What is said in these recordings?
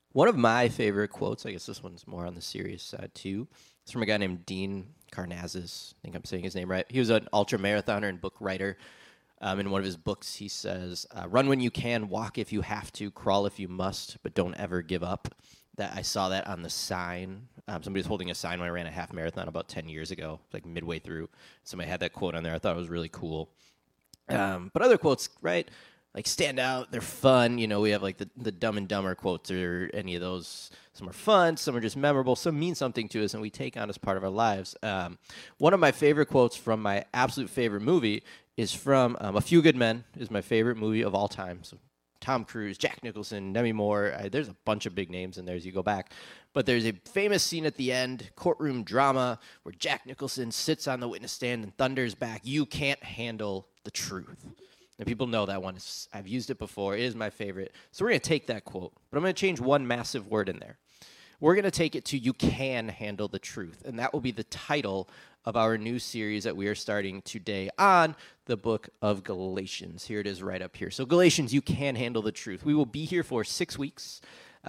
One of my favorite quotes, I guess this one's more on the serious side too, it's from a guy named Dean Karnazes. I think I'm saying his name right. He was an ultra marathoner and book writer. In one of his books, he says, "Run when you can, walk if you have to, crawl if you must, but don't ever give up." That I saw that on the sign. Somebody was holding a sign when I ran a half marathon about 10 years ago, like midway through. Somebody had that quote on there. I thought it was really cool. But other quotes, right? Like stand out, they're fun. We have like the Dumb and Dumber quotes or any of those. Some are fun, some are just memorable, some mean something to us, and we take on as part of our lives. One of my favorite quotes from my absolute favorite movie is from A Few Good Men. Is my favorite movie of all time. So Tom Cruise, Jack Nicholson, Demi Moore. There's a bunch of big names in there as you go back. But there's a famous scene at the end, courtroom drama, where Jack Nicholson sits on the witness stand and thunders back, "You can't handle the truth." And people know that one. I've used it before. It is my favorite. So we're going to take that quote, but I'm going to change one massive word in there. We're going to take it to "You can handle the truth." And that will be the title of our new series that we are starting today on the book of Galatians. Here it is right up here. So Galatians, you can handle the truth. We will be here for 6 weeks.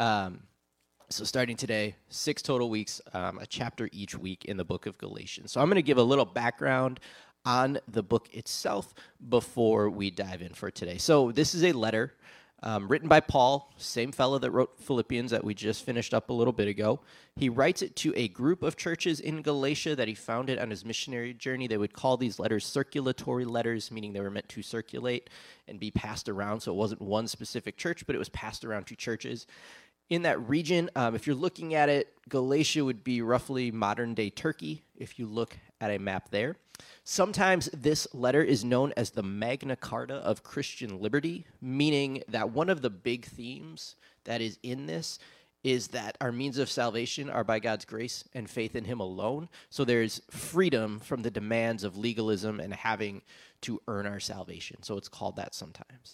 So starting today, 6 total weeks, a chapter each week in the book of Galatians. So I'm going to give a little background on the book itself before we dive in for today. So this is a letter written by Paul, same fellow that wrote Philippians that we just finished up a little bit ago. He writes it to a group of churches in Galatia that he founded on his missionary journey. They would call these letters circulatory letters, meaning they were meant to circulate and be passed around. So it wasn't one specific church, but it was passed around to churches in that region. If you're looking at it, Galatia would be roughly modern-day Turkey, if you look at a map there. Sometimes this letter is known as the Magna Carta of Christian liberty, meaning that one of the big themes that is in this is that our means of salvation are by God's grace and faith in him alone. So there's freedom from the demands of legalism and having to earn our salvation. So it's called that sometimes.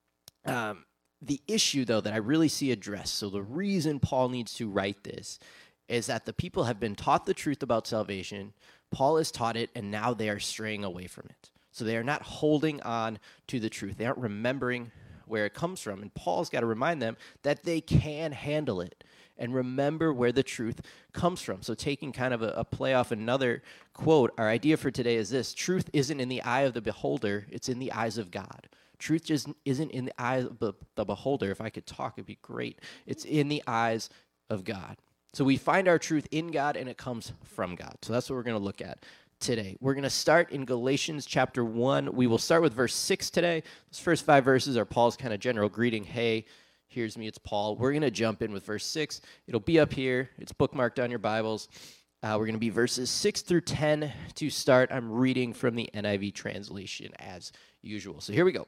The issue, though, that I really see addressed, so the reason Paul needs to write this, is that the people have been taught the truth about salvation. Paul has taught it, and now they are straying away from it. So they are not holding on to the truth. They aren't remembering where it comes from. And Paul's got to remind them that they can handle it and remember where the truth comes from. So taking kind of a play off another quote, our idea for today is this: truth isn't in the eye of the beholder, it's in the eyes of God. Truth just isn't in the eyes of the beholder. If I could talk, it'd be great. It's in the eyes of God. So we find our truth in God, and it comes from God. So that's what we're going to look at today. We're going to start in Galatians chapter 1. We will start with verse 6 today. Those first 5 verses are Paul's kind of general greeting. Hey, here's me, it's Paul. We're going to jump in with verse 6. It'll be up here. It's bookmarked on your Bibles. We're going to be verses 6 through 10 to start. I'm reading from the NIV translation as usual. So here we go.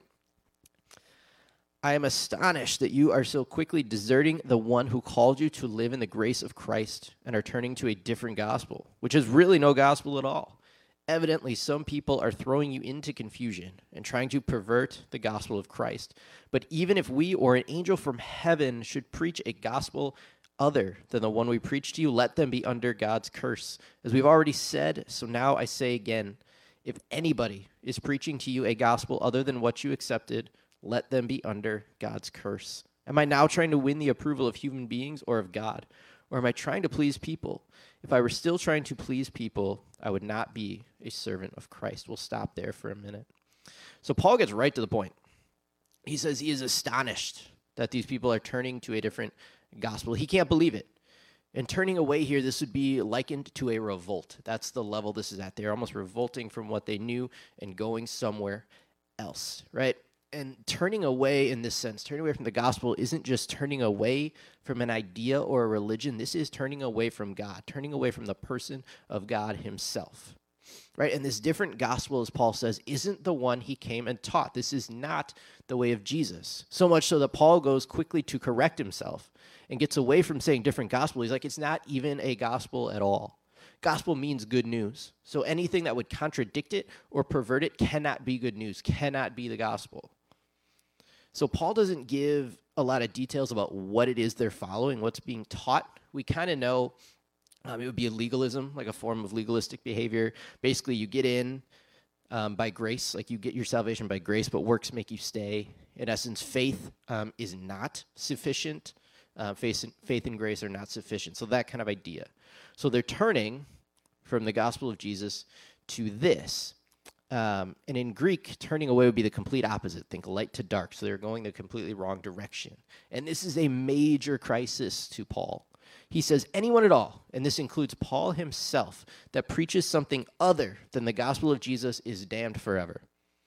I am astonished that you are so quickly deserting the one who called you to live in the grace of Christ and are turning to a different gospel, which is really no gospel at all. Evidently, some people are throwing you into confusion and trying to pervert the gospel of Christ. But even if we or an angel from heaven should preach a gospel other than the one we preach to you, let them be under God's curse. As we've already said, so now I say again, if anybody is preaching to you a gospel other than what you accepted, let them be under God's curse. Am I now trying to win the approval of human beings or of God? Or am I trying to please people? If I were still trying to please people, I would not be a servant of Christ. We'll stop there for a minute. So Paul gets right to the point. He says he is astonished that these people are turning to a different gospel. He can't believe it. And turning away here, this would be likened to a revolt. That's the level this is at. They're almost revolting from what they knew and going somewhere else, right? And turning away in this sense, turning away from the gospel isn't just turning away from an idea or a religion. This is turning away from God, turning away from the person of God himself, right? And this different gospel, as Paul says, isn't the one he came and taught. This is not the way of Jesus. So much so that Paul goes quickly to correct himself and gets away from saying different gospel. He's like, it's not even a gospel at all. Gospel means good news. So anything that would contradict it or pervert it cannot be good news, cannot be the gospel. So Paul doesn't give a lot of details about what it is they're following, what's being taught. We kind of know it would be a legalism, like a form of legalistic behavior. Basically, you get in by grace, like you get your salvation by grace, but works make you stay. In essence, faith is not sufficient. Faith and grace are not sufficient. So that kind of idea. So they're turning from the gospel of Jesus to this. And in Greek, turning away would be the complete opposite. Think light to dark. So they're going the completely wrong direction. And this is a major crisis to Paul. He says, anyone at all, and this includes Paul himself, that preaches something other than the gospel of Jesus is damned forever.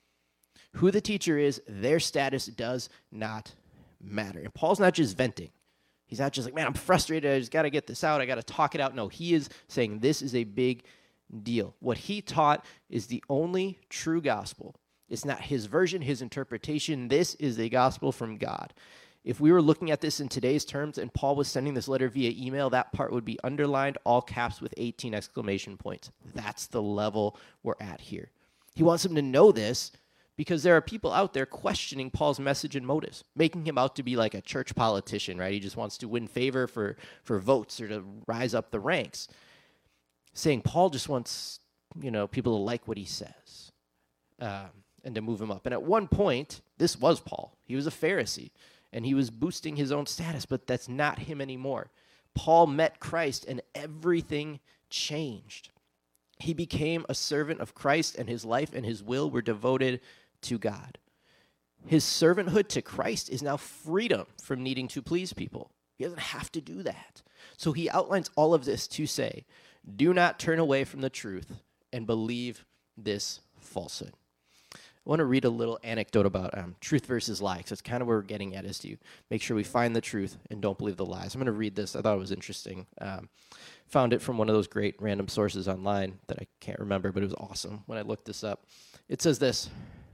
Who the teacher is, their status does not matter. And Paul's not just venting. He's not just like, man, I'm frustrated. I just got to get this out. I got to talk it out. No, he is saying this is a big deal. What he taught is the only true gospel. It's not his version, his interpretation. This is a gospel from God. If we were looking at this in today's terms and Paul was sending this letter via email, that part would be underlined, all caps with 18 exclamation points. That's the level we're at here. He wants them to know this because there are people out there questioning Paul's message and motives, making him out to be like a church politician, right? He just wants to win favor for votes or to rise up the ranks. Saying Paul just wants, people to like what he says and to move him up. And at one point, this was Paul. He was a Pharisee, and he was boosting his own status, but that's not him anymore. Paul met Christ, and everything changed. He became a servant of Christ, and his life and his will were devoted to God. His servanthood to Christ is now freedom from needing to please people. He doesn't have to do that. So he outlines all of this to say, do not turn away from the truth and believe this falsehood. I want to read a little anecdote about truth versus lie, because that's kind of where we're getting at, is to make sure we find the truth and don't believe the lies. I'm going to read this. I thought it was interesting. Found it from one of those great random sources online that I can't remember, but it was awesome when I looked this up. It says this: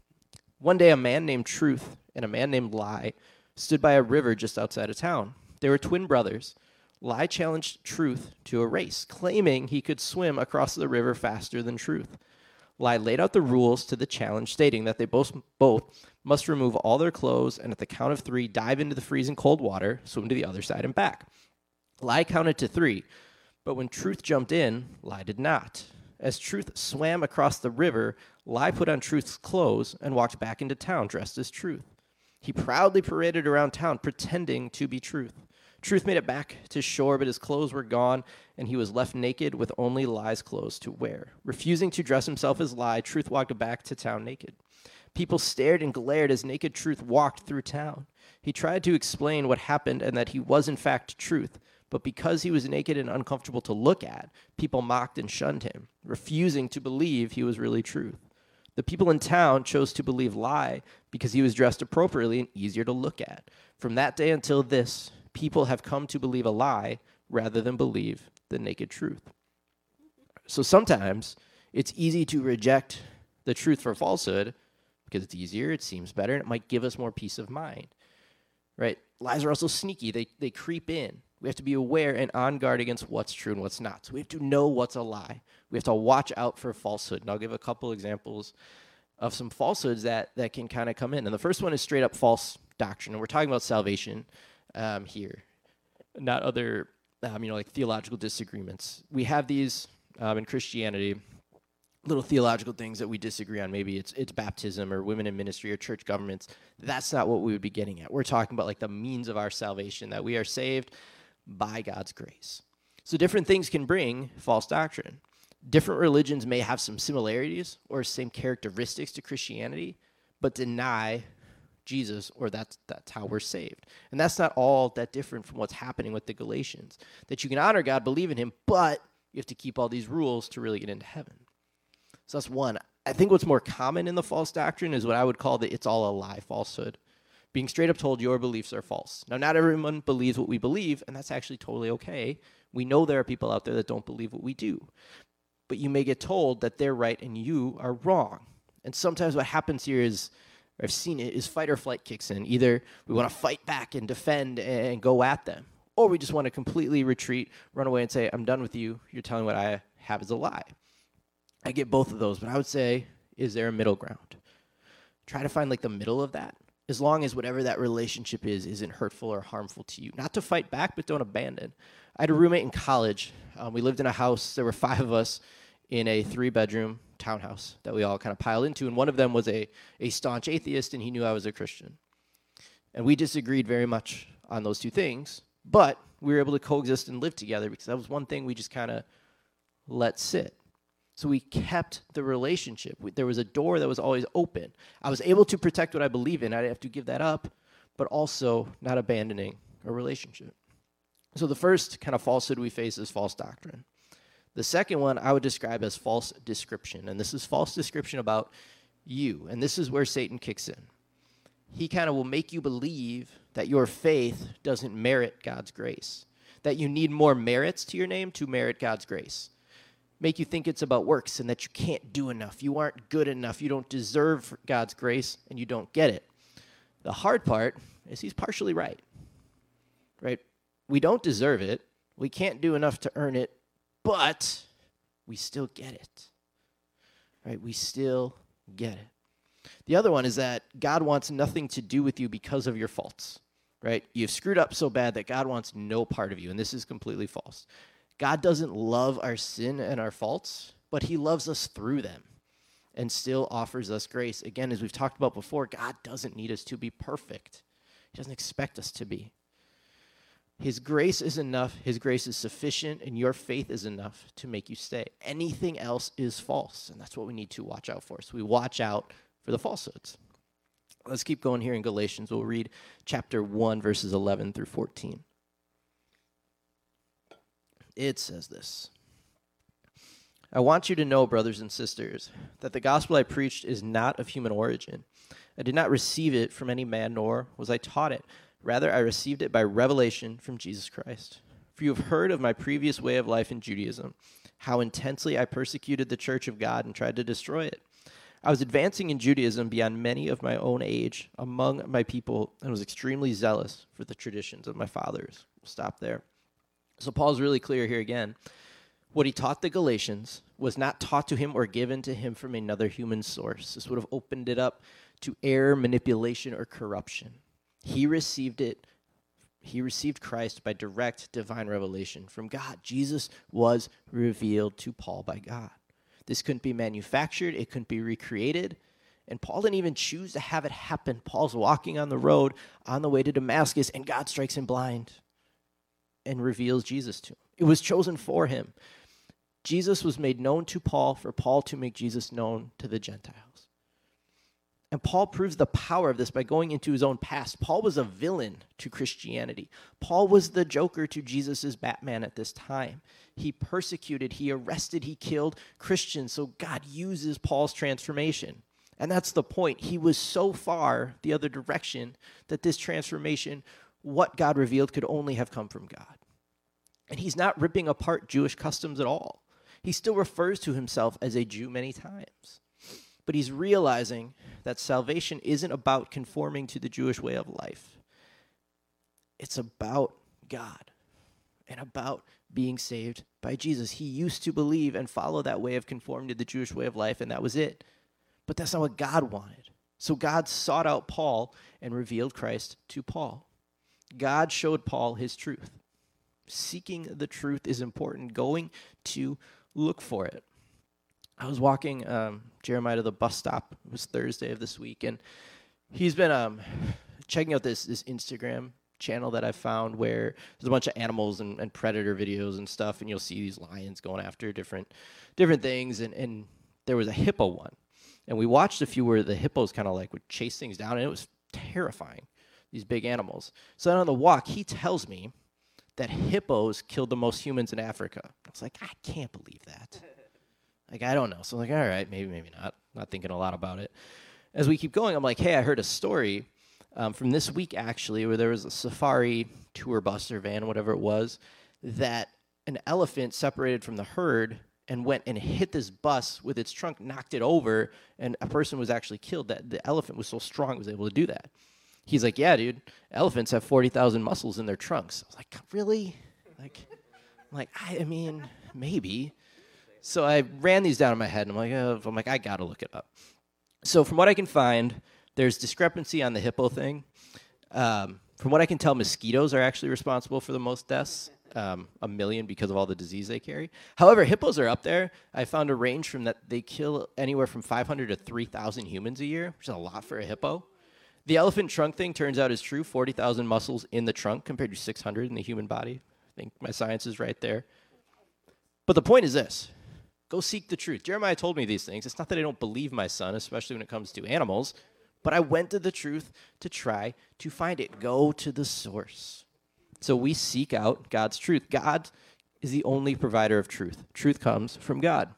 one day a man named Truth and a man named Lie stood by a river just outside of town. They were twin brothers. Lie challenged Truth to a race, claiming he could swim across the river faster than Truth. Lie laid out the rules to the challenge, stating that they both must remove all their clothes and at the count of 3, dive into the freezing cold water, swim to the other side and back. Lie counted to 3, but when Truth jumped in, Lie did not. As Truth swam across the river, Lie put on Truth's clothes and walked back into town dressed as Truth. He proudly paraded around town, pretending to be Truth. Truth made it back to shore, but his clothes were gone, and he was left naked with only Lie's clothes to wear. Refusing to dress himself as Lie, Truth walked back to town naked. People stared and glared as naked Truth walked through town. He tried to explain what happened and that he was in fact Truth, but because he was naked and uncomfortable to look at, people mocked and shunned him, refusing to believe he was really Truth. The people in town chose to believe Lie because he was dressed appropriately and easier to look at. From that day until this, people have come to believe a lie rather than believe the naked truth. So sometimes it's easy to reject the truth for falsehood because it's easier, it seems better, and it might give us more peace of mind, right? Lies are also sneaky. They creep in. We have to be aware and on guard against what's true and what's not. So we have to know what's a lie. We have to watch out for falsehood. And I'll give a couple examples of some falsehoods that can kind of come in. And the first one is straight up false doctrine. And we're talking about salvation here, not other, like theological disagreements. We have these in Christianity, little theological things that we disagree on. Maybe it's baptism or women in ministry or church governments. That's not what we would be getting at. We're talking about like the means of our salvation, that we are saved by God's grace. So different things can bring false doctrine. Different religions may have some similarities or same characteristics to Christianity, but deny Jesus, or that's how we're saved. And that's not all that different from what's happening with the Galatians, that you can honor God, believe in him, but you have to keep all these rules to really get into heaven. So that's one. I think what's more common in the false doctrine is what I would call the it's all a lie falsehood. Being straight up told your beliefs are false. Now, not everyone believes what we believe, and that's actually totally okay. We know there are people out there that don't believe what we do. But you may get told that they're right and you are wrong. And sometimes what happens here is, I've seen it, is fight or flight kicks in. Either we want to fight back and defend and go at them, or we just want to completely retreat, run away and say, I'm done with you. You're telling what I have is a lie. I get both of those, but I would say, is there a middle ground? Try to find like the middle of that, as long as whatever that relationship is isn't hurtful or harmful to you. Not to fight back, but don't abandon. I had a roommate in college. We lived in a house. There were 5 of us in a 3-bedroom townhouse that we all kind of piled into, and one of them was a staunch atheist, and he knew I was a Christian. And we disagreed very much on those 2 things, But we were able to coexist and live together because that was one thing we just kind of let sit. So we kept the relationship. There was a door that was always open. I was able to protect what I believe in. I didn't have to give that up, but also not abandoning a relationship. So the first kind of falsehood we face is false doctrine. The second one I would describe as false description, and this is false description about you, and this is where Satan kicks in. He kind of will make you believe that your faith doesn't merit God's grace, that you need more merits to your name to merit God's grace. Make you think it's about works and that you can't do enough, you aren't good enough, you don't deserve God's grace, and you don't get it. The hard part is he's partially right? We don't deserve it, we can't do enough to earn it, but we still get it, right? We still get it. The other one is that God wants nothing to do with you because of your faults, right? You've screwed up so bad that God wants no part of you, and this is completely false. God doesn't love our sin and our faults, but he loves us through them and still offers us grace. Again, as we've talked about before, God doesn't need us to be perfect. He doesn't expect us to be. His grace is enough, his grace is sufficient, and your faith is enough to make you stay. Anything else is false, and that's what we need to watch out for. So we watch out for the falsehoods. Let's keep going here in Galatians. We'll read chapter 1, verses 11 through 14. It says this: I want you to know, brothers and sisters, that the gospel I preached is not of human origin. I did not receive it from any man, nor was I taught it. Rather, I received it by revelation from Jesus Christ. For you have heard of my previous way of life in Judaism, how intensely I persecuted the church of God and tried to destroy it. I was advancing in Judaism beyond many of my own age among my people and was extremely zealous for the traditions of my fathers. We'll stop there. So Paul's really clear here again. What he taught the Galatians was not taught to him or given to him from another human source. This would have opened it up to error, manipulation, or corruption. He received it. He received Christ by direct divine revelation from God. Jesus was revealed to Paul by God. This couldn't be manufactured. It couldn't be recreated. And Paul didn't even choose to have it happen. Paul's walking on the road on the way to Damascus, and God strikes him blind and reveals Jesus to him. It was chosen for him. Jesus was made known to Paul for Paul to make Jesus known to the Gentiles. And Paul proves the power of this by going into his own past. Paul was a villain to Christianity. Paul was the Joker to Jesus' Batman at this time. He persecuted, he arrested, he killed Christians. So God uses Paul's transformation. And that's the point. He was so far the other direction that this transformation, what God revealed, could only have come from God. And he's not ripping apart Jewish customs at all. He still refers to himself as a Jew many times. But he's realizing that salvation isn't about conforming to the Jewish way of life. It's about God and about being saved by Jesus. He used to believe and follow that way of conforming to the Jewish way of life, and that was it. But that's not what God wanted. So God sought out Paul and revealed Christ to Paul. God showed Paul his truth. Seeking the truth is important. Going to look for it. I was walking Jeremiah to the bus stop. It was Thursday of this week, and he's been checking out this Instagram channel that I found where there's a bunch of animals and predator videos and stuff, and you'll see these lions going after different things, and there was a hippo one. And we watched a few where the hippos kind of like would chase things down, and it was terrifying, these big animals. So then on the walk, he tells me that hippos killed the most humans in Africa. I was like, I can't believe that. Like, I don't know. So I'm like, all right, maybe not. Not thinking a lot about it. As we keep going, I'm like, hey, I heard a story from this week, actually, where there was a safari tour bus or van, whatever it was, that an elephant separated from the herd and went and hit this bus with its trunk, knocked it over, and a person was actually killed. That the elephant was so strong it was able to do that. He's like, yeah, dude, elephants have 40,000 muscles in their trunks. I was like, really? I mean, maybe. So I ran these down in my head, and I'm like, I got to look it up. So from what I can find, there's discrepancy on the hippo thing. From what I can tell, mosquitoes are actually responsible for the most deaths, 1 million because of all the disease they carry. However, hippos are up there. I found a range from that they kill anywhere from 500 to 3,000 humans a year, which is a lot for a hippo. The elephant trunk thing turns out is true. 40,000 muscles in the trunk compared to 600 in the human body. I think my science is right there. But the point is this. Go seek the truth. Jeremiah told me these things. It's not that I don't believe my son, especially when it comes to animals, but I went to the truth to try to find it. Go to the source. So we seek out God's truth. God is the only provider of truth. Truth comes from God.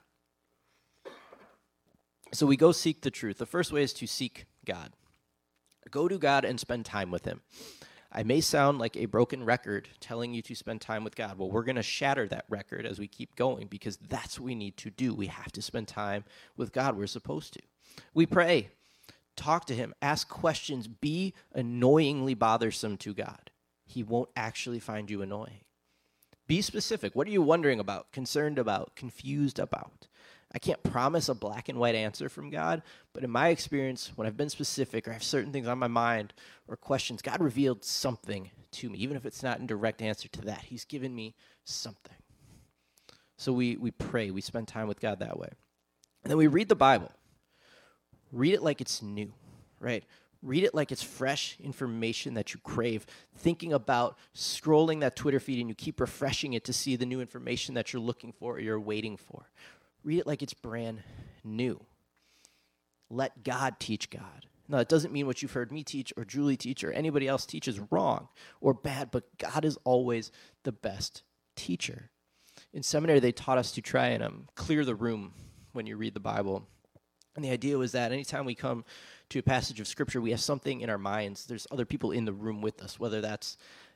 So we go seek the truth. The first way is to seek God. Go to God and spend time with him. I may sound like a broken record telling you to spend time with God. Well, we're going to shatter that record as we keep going because that's what we need to do. We have to spend time with God. We're supposed to. We pray, talk to him, ask questions, be annoyingly bothersome to God. He won't actually find you annoying. Be specific. What are you wondering about, concerned about, confused about? I can't promise a black and white answer from God, but in my experience, when I've been specific or I have certain things on my mind or questions, God revealed something to me, even if it's not in direct answer to that. He's given me something. So we pray, we spend time with God that way. And then we read the Bible. Read it like it's new, right? Read it like it's fresh information that you crave, thinking about scrolling that Twitter feed and you keep refreshing it to see the new information that you're looking for or you're waiting for. Read it like it's brand new. Let God teach God. Now, that doesn't mean what you've heard me teach or Julie teach or anybody else teach is wrong or bad, but God is always the best teacher. In seminary, they taught us to try and clear the room when you read the Bible. And the idea was that anytime we come to a passage of Scripture, we have something in our minds. There's other people in the room with us, whether that's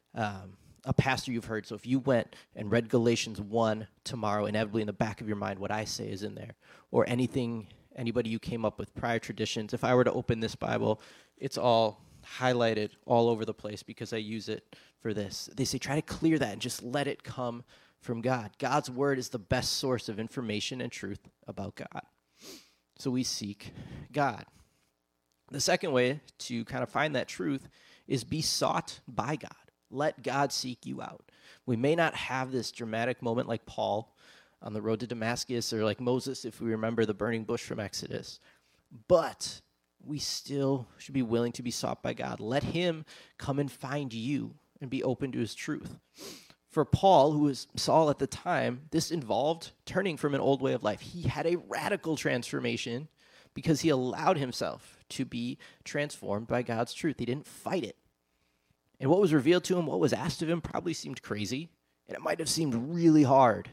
a pastor you've heard. So if you went and read Galatians 1 tomorrow, inevitably in the back of your mind, what I say is in there. Or anybody you came up with, prior traditions. If I were to open this Bible, it's all highlighted all over the place because I use it for this. They say try to clear that and just let it come from God. God's word is the best source of information and truth about God. So we seek God. The second way to kind of find that truth is be sought by God. Let God seek you out. We may not have this dramatic moment like Paul on the road to Damascus or like Moses if we remember the burning bush from Exodus, but we still should be willing to be sought by God. Let him come and find you and be open to his truth. For Paul, who was Saul at the time, this involved turning from an old way of life. He had a radical transformation because he allowed himself to be transformed by God's truth. He didn't fight it. And what was revealed to him, what was asked of him, probably seemed crazy, and it might have seemed really hard.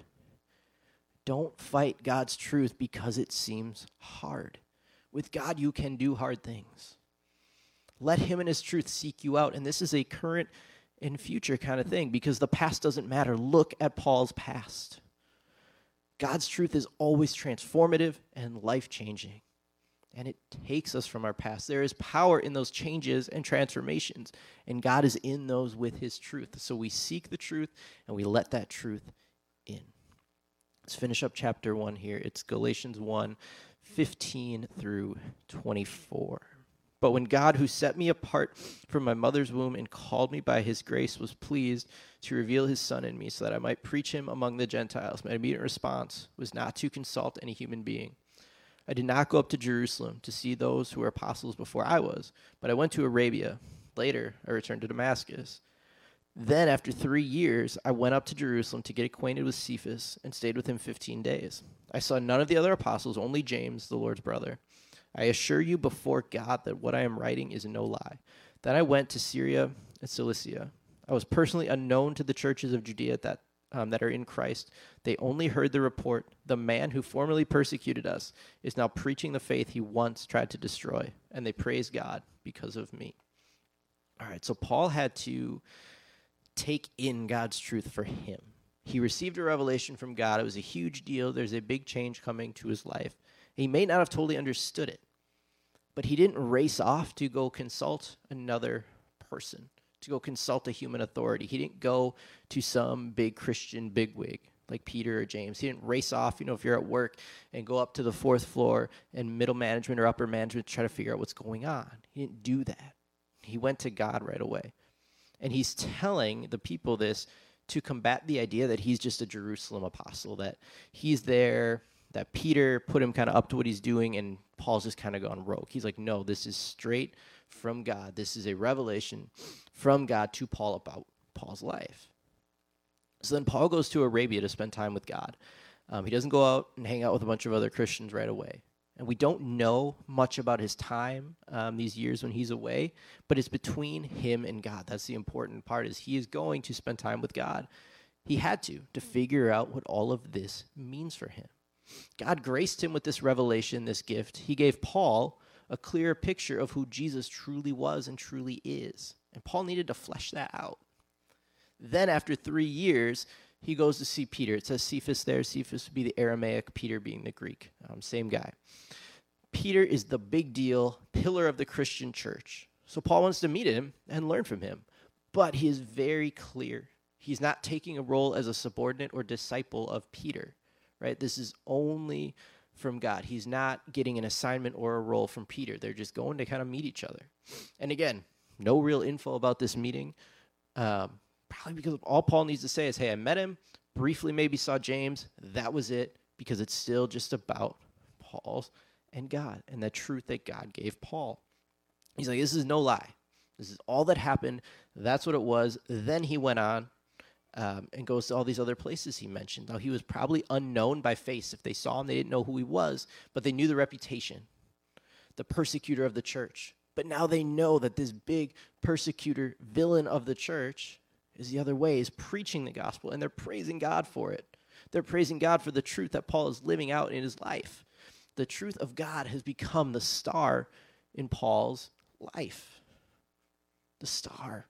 Don't fight God's truth because it seems hard. With God, you can do hard things. Let him and his truth seek you out, and this is a current and future kind of thing because the past doesn't matter. Look at Paul's past. God's truth is always transformative and life-changing. And it takes us from our past. There is power in those changes and transformations, and God is in those with his truth. So we seek the truth, and we let that truth in. Let's finish up chapter 1 here. It's Galatians 1, 15 through 24. But when God, who set me apart from my mother's womb and called me by his grace, was pleased to reveal his Son in me so that I might preach him among the Gentiles, my immediate response was not to consult any human being. I did not go up to Jerusalem to see those who were apostles before I was, but I went to Arabia. Later, I returned to Damascus. Then, after 3 years, I went up to Jerusalem to get acquainted with Cephas and stayed with him 15 days. I saw none of the other apostles, only James, the Lord's brother. I assure you before God that what I am writing is no lie. Then I went to Syria and Cilicia. I was personally unknown to the churches of Judea that are in Christ. They only heard the report. The man who formerly persecuted us is now preaching the faith he once tried to destroy, and they praise God because of me. All right, so Paul had to take in God's truth for him. He received a revelation from God. It was a huge deal. There's a big change coming to his life. He may not have totally understood it, but he didn't race off to go consult another person, to go consult a human authority. He didn't go to some big Christian bigwig like Peter or James. He didn't race off, if you're at work and go up to the fourth floor and middle management or upper management to try to figure out what's going on. He didn't do that. He went to God right away. And he's telling the people this to combat the idea that he's just a Jerusalem apostle, that he's there, that Peter put him kind of up to what he's doing, and Paul's just kind of gone rogue. He's like, no, this is straight from God. This is a revelation from God to Paul about Paul's life. So then Paul goes to Arabia to spend time with God. He doesn't go out and hang out with a bunch of other Christians right away. And we don't know much about his time, these years when he's away, but it's between him and God. That's the important part, is he is going to spend time with God. He had to figure out what all of this means for him. God graced him with this revelation, this gift. He gave Paul a clearer picture of who Jesus truly was and truly is. And Paul needed to flesh that out. Then after 3 years, he goes to see Peter. It says Cephas there. Cephas would be the Aramaic, Peter being the Greek. Same guy. Peter is the big deal, pillar of the Christian church. So Paul wants to meet him and learn from him. But he is very clear. He's not taking a role as a subordinate or disciple of Peter, right? This is only from God. He's not getting an assignment or a role from Peter. They're just going to kind of meet each other. And again, no real info about this meeting. Probably because all Paul needs to say is, hey, I met him, briefly maybe saw James. That was it, because it's still just about Paul and God and the truth that God gave Paul. He's like, this is no lie. This is all that happened. That's what it was. Then he went on and goes to all these other places he mentioned. Now, he was probably unknown by face. If they saw him, they didn't know who he was, but they knew the reputation, the persecutor of the church. But now they know that this big persecutor, villain of the church, is the other way, is preaching the gospel, and they're praising God for it. They're praising God for the truth that Paul is living out in his life. The truth of God has become the star in Paul's life. The star.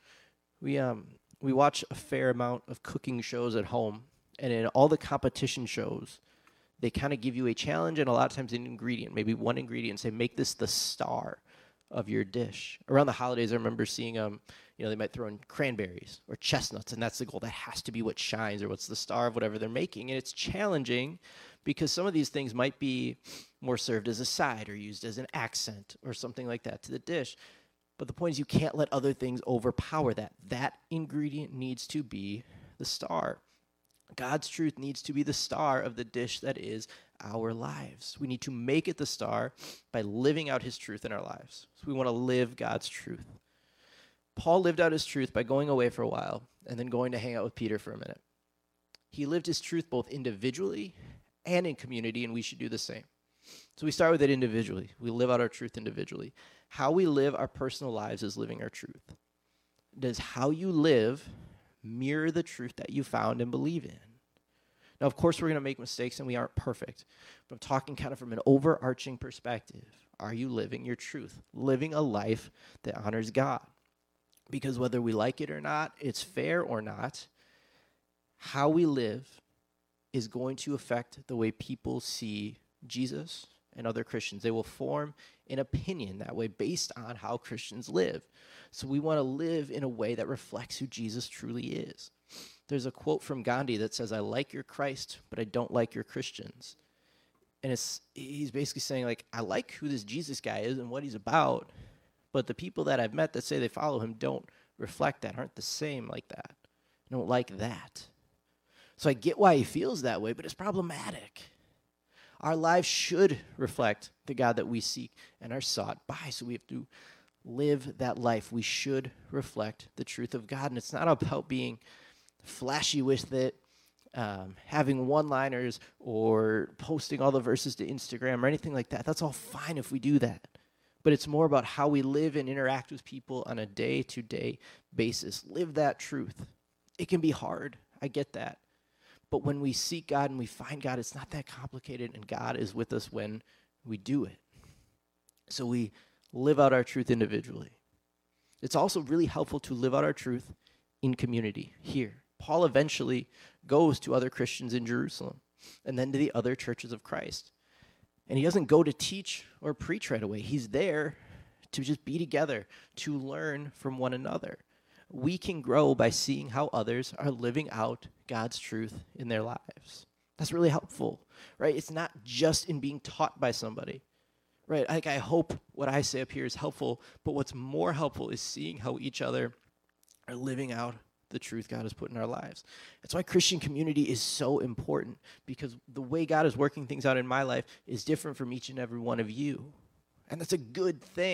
We watch a fair amount of cooking shows at home, and in all the competition shows, they kind of give you a challenge and a lot of times an ingredient, maybe one ingredient, say, make this the star of your dish. Around the holidays, I remember seeing, they might throw in cranberries or chestnuts, and that's the goal. That has to be what shines or what's the star of whatever they're making. And it's challenging because some of these things might be more served as a side or used as an accent or something like that to the dish. But the point is, you can't let other things overpower that. That ingredient needs to be the star. God's truth needs to be the star of the dish that is our lives. We need to make it the star by living out his truth in our lives. So we want to live God's truth. Paul lived out his truth by going away for a while and then going to hang out with Peter for a minute. He lived his truth both individually and in community, and we should do the same. So we start with it individually. We live out our truth individually. How we live our personal lives is living our truth. Does how you live mirror the truth that you found and believe in? Now, of course, we're going to make mistakes and we aren't perfect, but I'm talking kind of from an overarching perspective. Are you living your truth? Living a life that honors God? Because whether we like it or not, it's fair or not, how we live is going to affect the way people see Jesus and other Christians. They will form an opinion that way based on how Christians live. So we want to live in a way that reflects who Jesus truly is. There's a quote from Gandhi that says, I like your Christ, but I don't like your Christians. And he's basically saying, like, I like who this Jesus guy is and what he's about, but the people that I've met that say they follow him don't reflect that, aren't the same like that. I don't like that. So I get why he feels that way, but it's problematic. Our lives should reflect the God that we seek and are sought by, so we have to live that life. We should reflect the truth of God, and it's not about being flashy with it, having one-liners or posting all the verses to Instagram or anything like that. That's all fine if we do that. But it's more about how we live and interact with people on a day-to-day basis. Live that truth. It can be hard. I get that. But when we seek God and we find God, it's not that complicated, and God is with us when we do it. So we live out our truth individually. It's also really helpful to live out our truth in community here. Paul eventually goes to other Christians in Jerusalem and then to the other churches of Christ. And he doesn't go to teach or preach right away. He's there to just be together, to learn from one another. We can grow by seeing how others are living out God's truth in their lives. That's really helpful, right? It's not just in being taught by somebody, right? Like, I hope what I say up here is helpful, but what's more helpful is seeing how each other are living out the truth God has put in our lives. That's why Christian community is so important, because the way God is working things out in my life is different from each and every one of you. And that's a good thing,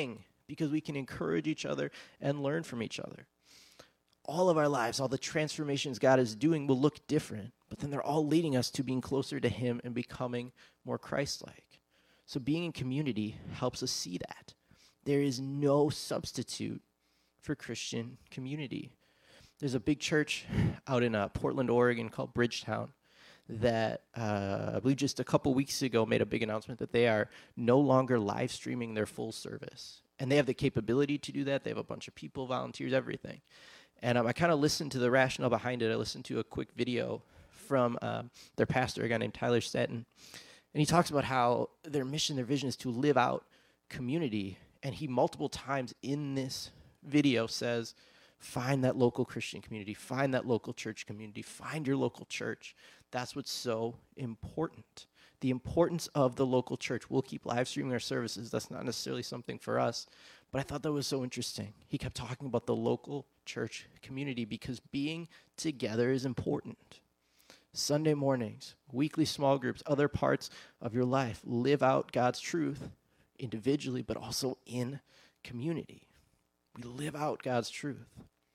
because we can encourage each other and learn from each other. All of our lives, all the transformations God is doing will look different, but then they're all leading us to being closer to him and becoming more Christ-like. So being in community helps us see that. There is no substitute for Christian community. There's a big church out in Portland, Oregon called Bridgetown that I believe just a couple weeks ago made a big announcement that they are no longer live streaming their full service. And they have the capability to do that. They have a bunch of people, volunteers, everything. And I kind of listened to the rationale behind it. I listened to a quick video from their pastor, a guy named Tyler Staton. And he talks about how their mission, their vision is to live out community. And he multiple times in this video says, find that local Christian community, find that local church community, find your local church. That's what's so important. The importance of the local church. We'll keep live streaming our services. That's not necessarily something for us. But I thought that was so interesting. He kept talking about the local church community because being together is important. Sunday mornings, weekly small groups, other parts of your life. Live out God's truth individually, but also in community. We live out God's truth.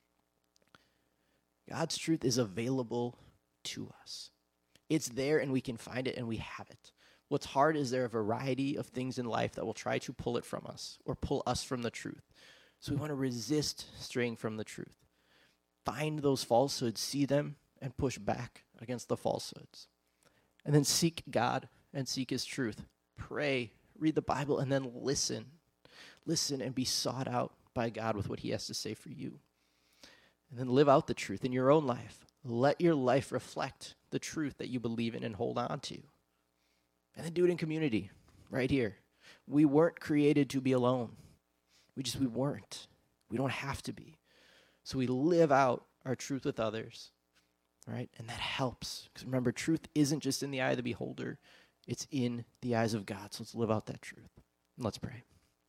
God's truth is available to us. It's there and we can find it and we have it. What's hard is there a variety of things in life that will try to pull it from us or pull us from the truth. So we want to resist straying from the truth. Find those falsehoods, see them, and push back against the falsehoods. And then seek God and seek his truth. Pray, read the Bible, and then listen. Listen and be sought out by God with what he has to say for you. And then live out the truth in your own life. Let your life reflect the truth that you believe in and hold on to. And then do it in community, right here. We weren't created to be alone. We weren't. We don't have to be. So we live out our truth with others, right? And that helps. Because remember, truth isn't just in the eye of the beholder. It's in the eyes of God. So let's live out that truth. And let's pray.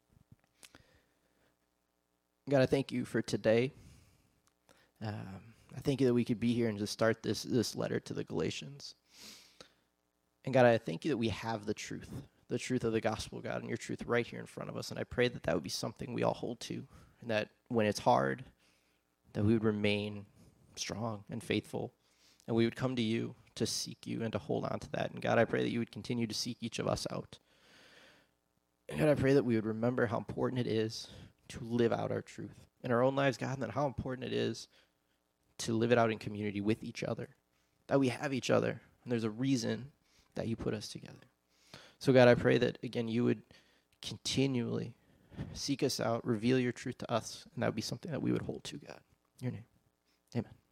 God, I thank you for today. I thank you that we could be here and just start this letter to the Galatians. And God, I thank you that we have the truth of the gospel, God, and your truth right here in front of us. And I pray that that would be something we all hold to, and that when it's hard, that we would remain strong and faithful, and we would come to you to seek you and to hold on to that. And God, I pray that you would continue to seek each of us out. And God, I pray that we would remember how important it is to live out our truth in our own lives, God, and then how important it is to live it out in community with each other, that we have each other, and there's a reason that you put us together. So God, I pray that, again, you would continually seek us out, reveal your truth to us, and that would be something that we would hold to, God. In your name, amen.